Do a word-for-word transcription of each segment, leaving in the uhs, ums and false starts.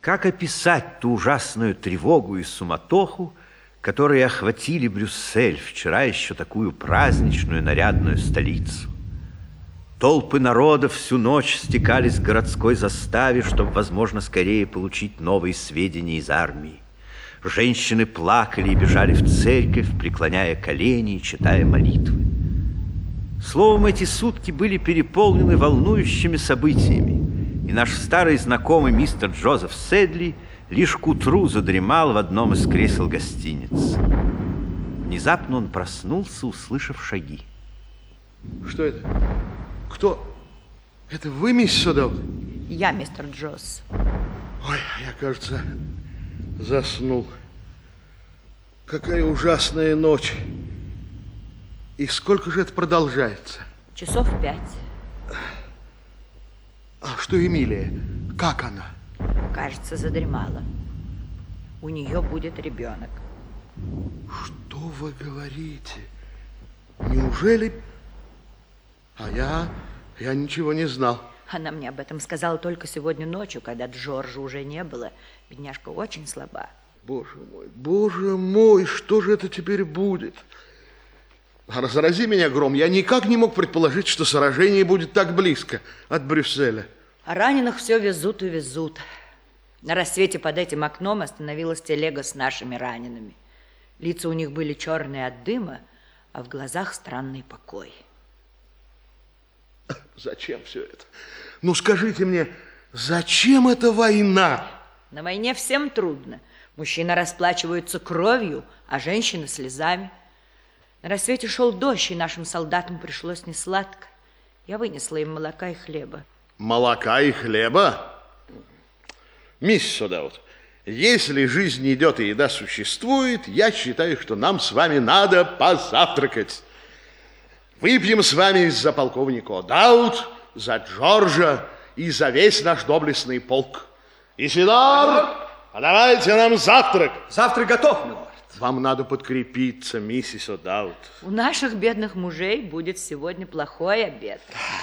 Как описать ту ужасную тревогу и суматоху, которые охватили Брюссель, вчера еще такую праздничную нарядную столицу? Толпы народа всю ночь стекались к городской заставе, чтобы, возможно, скорее получить новые сведения из армии. Женщины плакали и бежали в церковь, преклоняя колени и читая молитвы. Словом, эти сутки были переполнены волнующими событиями, и наш старый знакомый мистер Джозеф Сэдли лишь к утру задремал в одном из кресел гостиницы. Внезапно он проснулся, услышав шаги. Что это? Кто? Это вы, мисс О'Даут? Я, мистер Джосс. Ой, я, кажется, заснул. Какая ужасная ночь. И сколько же это продолжается? Часов пять. А что Эмилия? Как она? Кажется, задремала. У нее будет ребенок. Что вы говорите? Неужели... А я... я ничего не знал. Она мне об этом сказала только сегодня ночью, когда Джорджа уже не было. Бедняжка очень слаба. Боже мой, боже мой, что же это теперь будет? Разрази меня гром, я никак не мог предположить, что сражение будет так близко от Брюсселя. А раненых все везут и везут. На рассвете под этим окном остановилась телега с нашими ранеными. Лица у них были черные от дыма, а в глазах странный покой. Зачем все это? Ну, скажите мне, зачем эта война? На войне всем трудно. Мужчины расплачиваются кровью, а женщины слезами. На рассвете шел дождь, и нашим солдатам пришлось несладко. Я вынесла им молока и хлеба. Молока и хлеба? Мисс О'Даут, если жизнь идет и еда существует, я считаю, что нам с вами надо позавтракать. Выпьем с вами за полковника О'Даут, за Джорджа и за весь наш доблестный полк. Исидор, подавайте нам завтрак. Завтрак готов, милорд. Вам надо подкрепиться, миссис О'Даут. У наших бедных мужей будет сегодня плохой обед.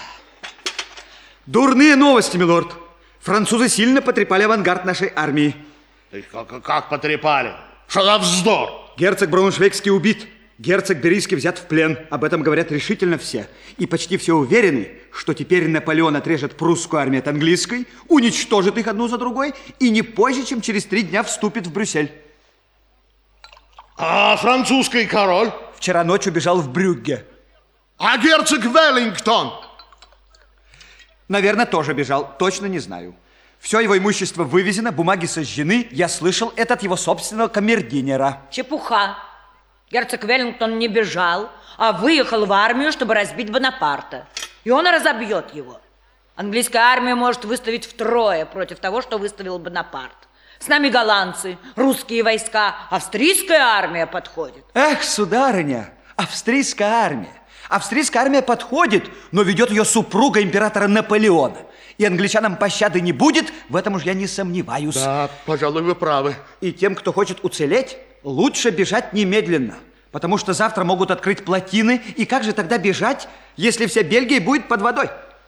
Дурные новости, милорд. Французы сильно потрепали авангард нашей армии. Как, как потрепали? Что за вздор? Герцог Брауншвейгский убит. Герцог Берийский взят в плен. Об этом говорят решительно все. И почти все уверены, что теперь Наполеон отрежет прусскую армию от английской, уничтожит их одну за другой и не позже, чем через три дня вступит в Брюссель. А французский король? Вчера ночью бежал в Брюгге. А герцог Веллингтон? Наверное, тоже бежал. Точно не знаю. Все его имущество вывезено, бумаги сожжены. Я слышал это от его собственного камердинера. Чепуха. Герцог Веллингтон не бежал, а выехал в армию, чтобы разбить Бонапарта. И он разобьет его. Английская армия может выставить втрое против того, что выставил Бонапарт. С нами голландцы, русские войска, австрийская армия подходит. Эх, сударыня, австрийская армия. Австрийская армия подходит, но ведет ее супруга императора Наполеона. И англичанам пощады не будет, в этом уж я не сомневаюсь. Да, пожалуй, вы правы. И тем, кто хочет уцелеть, лучше бежать немедленно. Потому что завтра могут открыть плотины. И как же тогда бежать, если вся Бельгия будет под водой?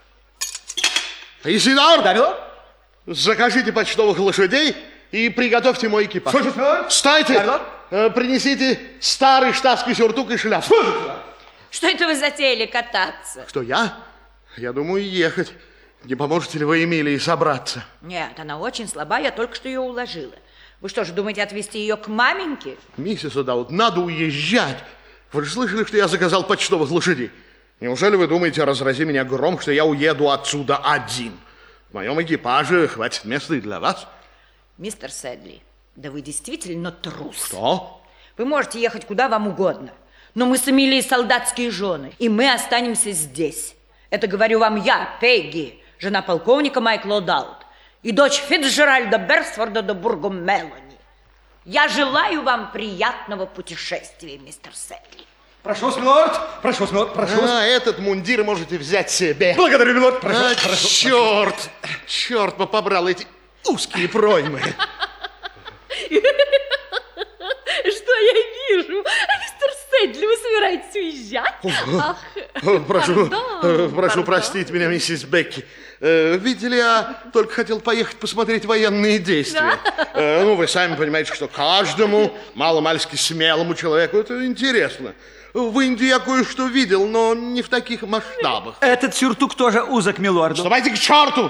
Исидор! Да, милорд? Закажите почтовых лошадей и приготовьте мой экипаж. Слушаюсь, милорд. Встайте! Да, милорд. Э, принесите старый штатский сюртук и шляпу. Слушаюсь, милорд. Что это вы затеяли кататься? Что, я? Я думаю ехать. Не поможете ли вы Эмилии собраться? Нет, она очень слаба, я только что ее уложила. Вы что же, думаете отвезти ее к маменьке? Миссис О'Даут, надо уезжать. Вы же слышали, что я заказал почтовых лошадей? Неужели вы думаете, разрази меня гром, что я уеду отсюда один? В моем экипаже хватит места и для вас. Мистер Сэдли, да вы действительно трус. Что? Вы можете ехать куда вам угодно, но мы с Эмилией солдатские жены, и мы останемся здесь. Это говорю вам я, Пегги, жена полковника Майкла О'Даут, и дочь Фицджеральда Берсфорда де Бурго-Мелани. Я желаю вам приятного путешествия, мистер Сэдли. Прошу вас, милорд. Прошу вас, милорд. Прошу вас. А, этот мундир можете взять себе. Благодарю, милорд. Прошу, А, прошу, черт! Прошу. Черт бы побрал эти узкие проймы. Что я вижу? Мистер Сэдли, вы собираетесь уезжать? Ах, Прошу, пардон, э, прошу пардон. простить меня, миссис Бекки. Э, Видите ли, я только хотел поехать посмотреть военные действия. Э, Ну, вы сами понимаете, что каждому маломальски смелому человеку это интересно. В Индии я кое-что видел, но не в таких масштабах. Этот сюртук тоже узок, милорду. Ступайте к черту!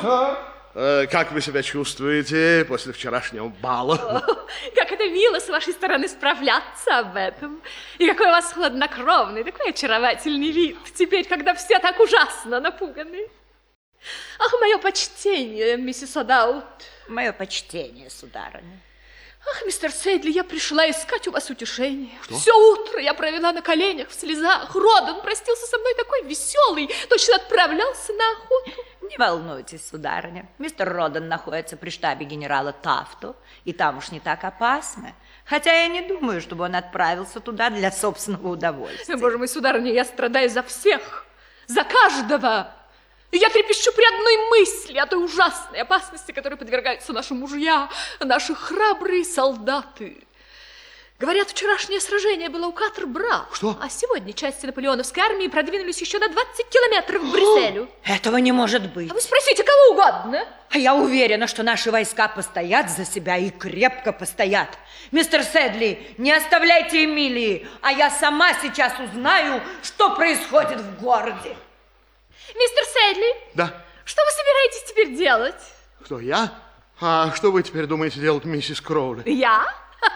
Э, Как вы себя чувствуете после вчерашнего бала? Как это мило с вашей стороны справляться об этом. И какой у вас хладнокровный, такой очаровательный вид. Теперь, когда все так ужасно напуганы. Ах, мое почтение, миссис О'Даут. Мое почтение, сударыня. Ах, мистер Сэдли, я пришла искать у вас утешение. Что? Все утро я провела на коленях в слезах. Родан простился со мной такой веселый, точно отправлялся на охоту. Не волнуйтесь, сударыня. Мистер Родан находится при штабе генерала Тафту, и там уж не так опасно. Хотя я не думаю, чтобы он отправился туда для собственного удовольствия. Боже мой, сударыня, я страдаю за всех, за каждого. И я трепещу при одной мысли о той ужасной опасности, которой подвергаются наши мужья, наши храбрые солдаты. Говорят, вчерашнее сражение было у Катер-Бра. Что? А сегодня части наполеоновской армии продвинулись еще на двадцать километров к Брюсселю. Этого не может быть. А вы спросите кого угодно. А я уверена, что наши войска постоят за себя и крепко постоят. Мистер Сэдли, не оставляйте Эмилии, а я сама сейчас узнаю, что происходит в городе. Мистер Сэдли, Да. что вы собираетесь теперь делать? Кто, я? А что вы теперь думаете делать, миссис Кроули? Я?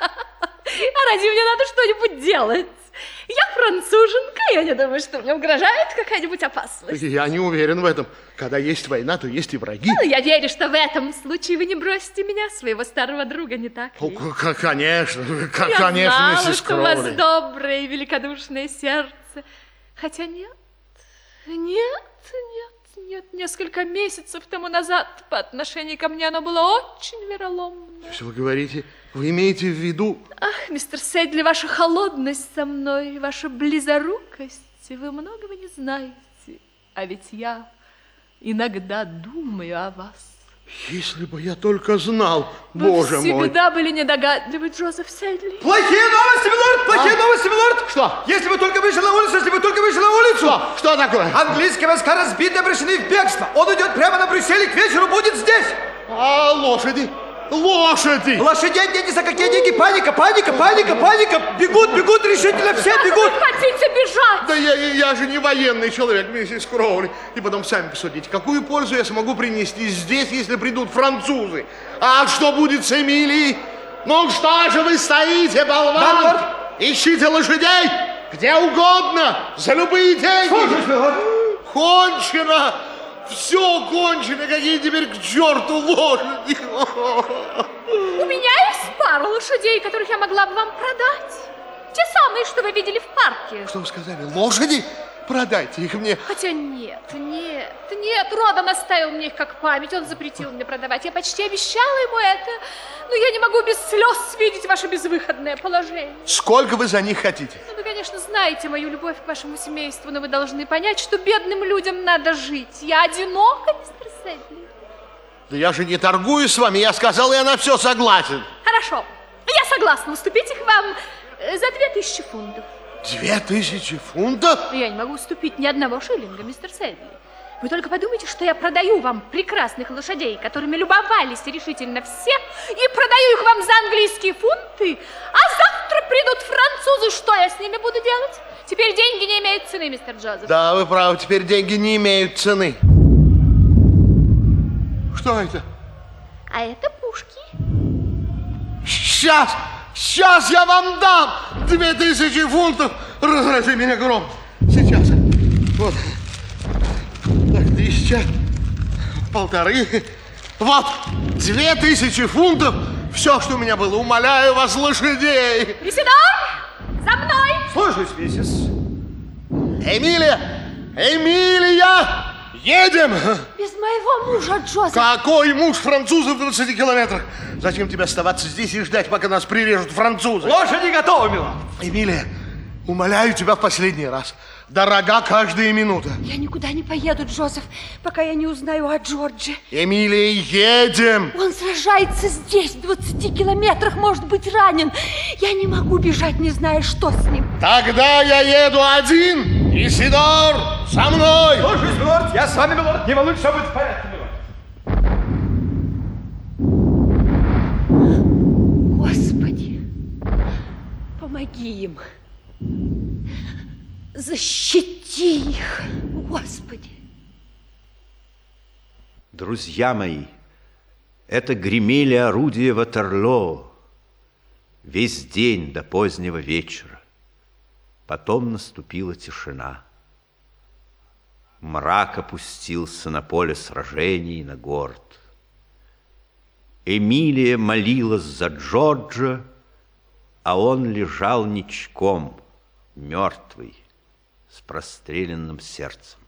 А разве мне надо что-нибудь делать? Я француженка, я не думаю, что мне угрожает какая-нибудь опасность. Я не уверен в этом. Когда есть война, то есть и враги. Ну, я верю, что в этом случае вы не бросите меня, своего старого друга, не так О, ли? к- конечно, к- Я конечно, знала, миссис что у вас Кроули. доброе и великодушное сердце. Хотя нет, нет, нет, нет. Несколько месяцев тому назад по отношению ко мне оно было очень вероломно. Что вы говорите? Вы имеете в виду... Ах, мистер Сэдли, ваша холодность со мной, ваша близорукость, вы многого не знаете. А ведь я иногда думаю о вас. Если бы я только знал, Вы боже мой. всегда были недогадливы, Джозеф Сэдли. Плохие новости, милорд! Плохие А? новости, милорд! Что? Если вы только вышли на улицу, если вы только вышли на улицу! Что? Что такое? Английские войска разбиты, обращены в бегство. Он идет прямо на Брюссель и к вечеру будет здесь. А лошади? Лошади! Лошадей нет ни за какие деньги. Паника, паника, паника, паника. Бегут, бегут, решительно все бегут. Вы хотите бежать? Да я, я, я же не военный человек, миссис Кроули. И потом сами посудите, какую пользу я смогу принести здесь, если придут французы? А что будет с Эмилией? Ну что же вы стоите, болван? Да, лорд. Ищите лошадей где угодно, за любые деньги. Слушаюсь, милорд. Кончено! Все кончено, какие теперь к черту лошади. У меня есть пара лошадей, которых я могла бы вам продать. Те самые, что вы видели в парке. Что вы сказали? Лошади? Продайте их мне. Хотя нет, нет, нет, Родан оставил мне их как память, он запретил мне продавать. Я почти обещала ему это, но я не могу без слез видеть ваше безвыходное положение. Сколько вы за них хотите? Ну, вы, конечно, знаете мою любовь к вашему семейству, но вы должны понять, что бедным людям надо жить. Я одинока, мистер Сэдли. Да я же не торгую с вами, я сказал, я на все согласен. Хорошо, я согласна уступить их вам э, за две тысячи фунтов. Две тысячи фунтов? Но я не могу уступить ни одного шиллинга, мистер Сэдли. Вы только подумайте, что я продаю вам прекрасных лошадей, которыми любовались решительно все, и продаю их вам за английские фунты, а завтра придут французы, что я с ними буду делать? Теперь деньги не имеют цены, мистер Джозеф. Да, вы правы, теперь деньги не имеют цены. Что это? А это пушки. Сейчас, сейчас я вам дам две тысячи фунтов. Разрази меня гром. Сейчас. Вот. Так, тысяча, полторы. Вот, две тысячи фунтов. Все, что у меня было. Умоляю вас, лошадей. Присидор, за мной! Слушаюсь, миссис. Эмилия! Эмилия! Едем! Без моего мужа, Джозеф. Какой муж французов в двадцати километрах? Зачем тебе оставаться здесь и ждать, пока нас прирежут французы? Лошади готовы, милорд. Эмилия, умоляю тебя в последний раз. дорога каждая минута. Я никуда не поеду, Джозеф, пока я не узнаю о Джордже. Эмилия, едем. Он сражается здесь, в двадцати километрах, может быть ранен. Я не могу бежать, не зная, что с ним. Тогда я еду один. Исидор, со мной. Слушаюсь, милорд, я с вами, милорд. Не волнуйтесь, все будет в порядке, милорд. Господи, помоги им. Защити их, Господи. Друзья мои, это гремели орудия Ватерлоо весь день до позднего вечера. Потом наступила тишина. Мрак опустился на поле сражений, на город. Эмилия молилась за Джорджа, а он лежал ничком, мертвый, с простреленным сердцем.